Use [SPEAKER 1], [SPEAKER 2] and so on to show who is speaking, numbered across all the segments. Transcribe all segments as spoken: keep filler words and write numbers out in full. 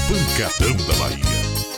[SPEAKER 1] pancadão da Bahia.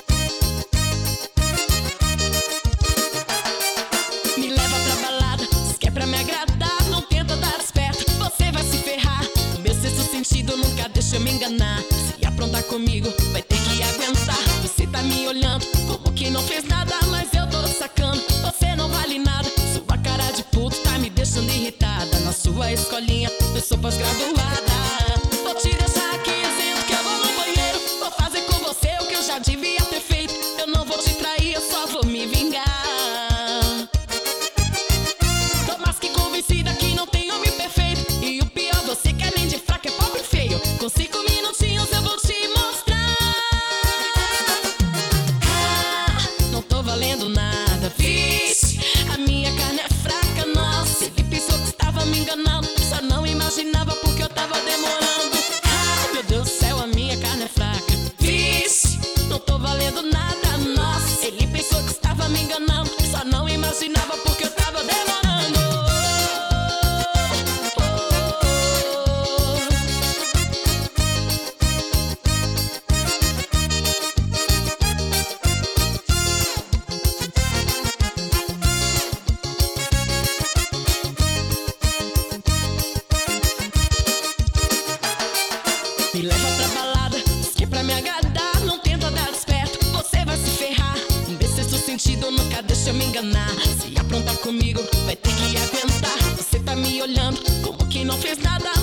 [SPEAKER 2] Me leva pra balada, diz que é pra me agradar. Não tenta dar esperto, você vai se ferrar. O meu sexto sentido nunca deixa eu me enganar. Se aprontar comigo, vai ter que aguentar. Você tá me olhando como que não fez nada, mas eu tô sacando, você não vale nada. Sua cara de puto tá me deixando irritada. Na sua escolinha, eu sou pós-graduada. Vou te deixar aqui dizendo que eu vou no banheiro. Vou fazer com você o que eu já devia ter feito. Eu não vou te trair, eu só vou me vingar. Tô mais que convencida que não tem homem perfeito. E o pior, você que além de fraco é pobre e feio. Com cinco minutinhos eu vou te mostrar. Ah, não tô valendo nada, vixe. A minha carne é fraca, nossa. Ele pensou que estava me enganando, só não imaginava porque eu tava demorando. Ah, meu Deus do céu, a minha carne é fraca, vixe. Não tô valendo nada, nossa. Ele pensou que estava me enganando, só não imaginava porque eu tava demorando. Oh, oh, Me leva pra balada, diz que é pra me agradar. Não tenta dar esperto, você vai se ferrar. Um meu sexto sentido nunca deixa eu me enganar. Se aprontar comigo, vai ter que aguentar. Você tá me olhando como quem não fez nada,